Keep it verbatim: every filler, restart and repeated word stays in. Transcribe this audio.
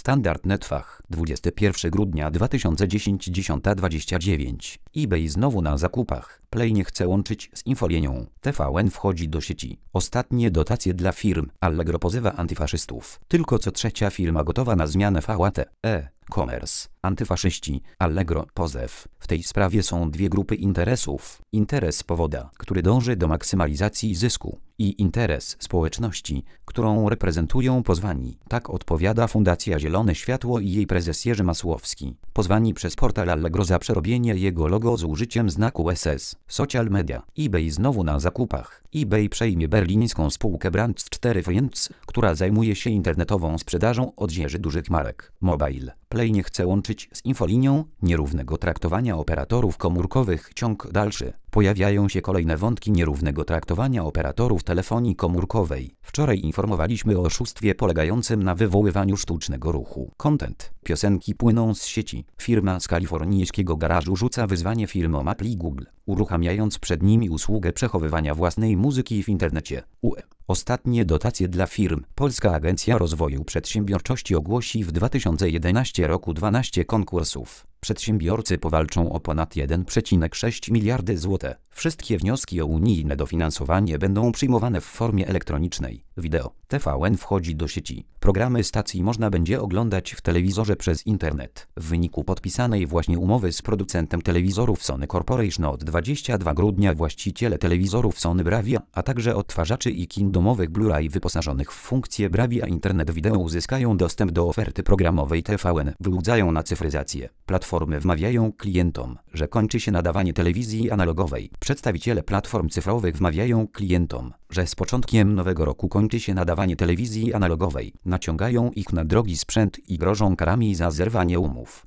Standard Netfach, dwudziestego pierwszego grudnia dwa tysiące dziesiątego, dziesiąta dwadzieścia dziewięć. eBay znowu na zakupach. Play nie chce łączyć z infolinią. T V N wchodzi do sieci. Ostatnie dotacje dla firm. Allegro pozywa antyfaszystów. Tylko co trzecia firma gotowa na zmianę V A T. E-commerce. Antyfaszyści. Allegro. Pozew. W tej sprawie są dwie grupy interesów. Interes powoda, który dąży do maksymalizacji zysku, i interes społeczności, którą reprezentują pozwani. Tak odpowiada Fundacja Zielone Światło i jej prezes Jerzy Masłowski. Pozwani przez portal Allegro za przerobienie jego logo z użyciem znaku S S. Social media. eBay znowu na zakupach. eBay przejmie berlińską spółkę Brands cztery Friends, która zajmuje się internetową sprzedażą odzieży dużych marek. Mobile. Play nie chce łączyć z infolinią. Nierównego traktowania operatorów komórkowych. Ciąg dalszy. Pojawiają się kolejne wątki nierównego traktowania operatorów telefonii komórkowej. Wczoraj informowaliśmy o oszustwie polegającym na wywoływaniu sztucznego ruchu. Content. Piosenki płyną z sieci. Firma z kalifornijskiego garażu rzuca wyzwanie firmom Apple i Google, uruchamiając przed nimi usługę przechowywania własnej muzyki w internecie. U E. Ostatnie dotacje dla firm. Polska Agencja Rozwoju Przedsiębiorczości ogłosi w dwa tysiące jedenastym roku dwanaście konkursów. Przedsiębiorcy powalczą o ponad jeden przecinek sześć miliardy złotych. Wszystkie wnioski o unijne dofinansowanie będą przyjmowane w formie elektronicznej. Wideo. T V N wchodzi do sieci. Programy stacji można będzie oglądać w telewizorze przez internet. W wyniku podpisanej właśnie umowy z producentem telewizorów Sony Corporation od dwudziestego drugiego grudnia właściciele telewizorów Sony Bravia, a także odtwarzaczy i kin domowych Blu-ray wyposażonych w funkcję Bravia Internet Video uzyskają dostęp do oferty programowej T V N. Wyłudzają na cyfryzację. Platformy wmawiają klientom, że kończy się nadawanie telewizji analogowej. Przedstawiciele platform cyfrowych wmawiają klientom, że z początkiem nowego roku kończy się nadawanie telewizji analogowej. Naciągają ich na drogi sprzęt i grożą karami za zerwanie umów.